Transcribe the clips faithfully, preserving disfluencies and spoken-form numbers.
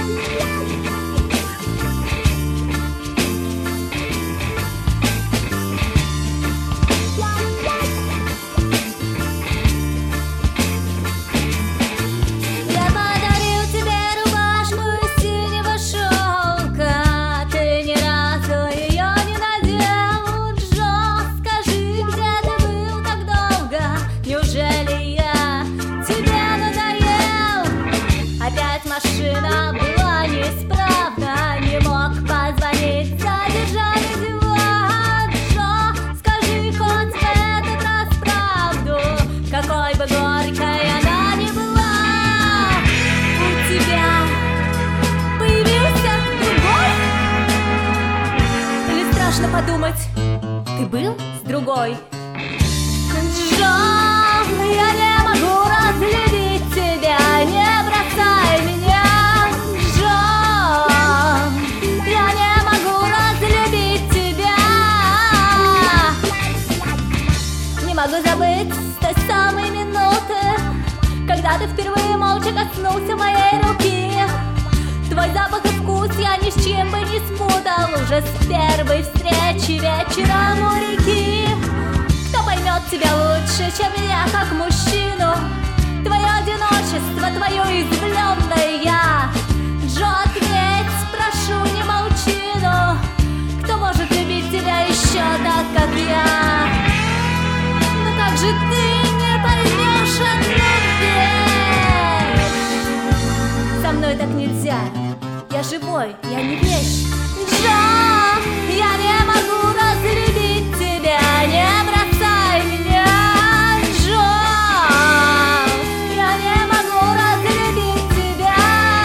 Машина была неисправна, не мог позвонить, задержали дела. Джо, скажи хоть в этот раз правду, какой бы горькой она ни была. У тебя появился другой? Или страшно подумать, ты был с другой? Джо, я не могу разлюбить тебя, не бросай меня. Могу забыть с той самой минуты, когда ты впервые молча коснулся моей руки. Твой запах и вкус я ни с чем бы не спутал уже с первой встречи вечером у реки. Кто поймет тебя лучше, чем я, как мужчину? Твое одиночество, твое уязвленное я. Джо, ответь, прошу, не молчи, но кто может любить тебя еще так, как я? Как же ты не поймешь, отлюбишь? Со мной так нельзя, я живой, я не вещь. Джо, я не могу разлюбить тебя, не бросай меня. Джо, я не могу разлюбить тебя.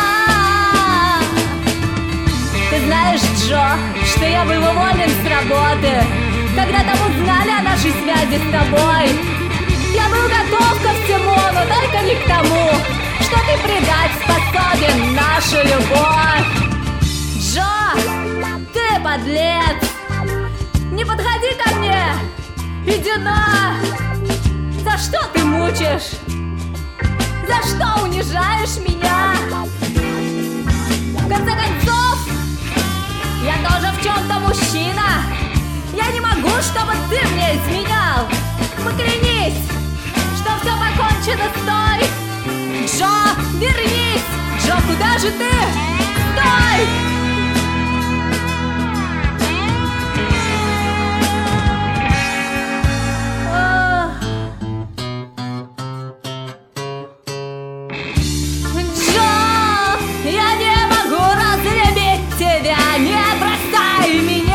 Ты знаешь, Джо, что я был уволен с работы, когда там узнали о нашей связи с тобой. Я был готов ко всему, но только не к тому, что ты предать способен нашу любовь. Джо, ты подлец, не подходи ко мне, иди на. За что ты мучишь? За что унижаешь меня? В конце концов, я тоже в чем-то мужчина. Я не могу, чтобы ты мне изменял. Поклянись, что все покончено с той. Джо, вернись! Джо, куда же ты? Стой! Джо, я не могу разлюбить тебя, не бросай меня.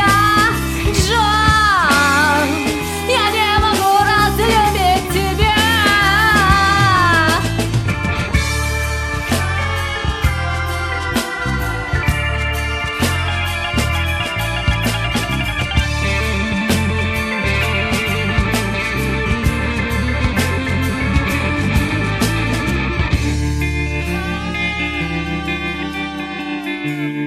Thank you.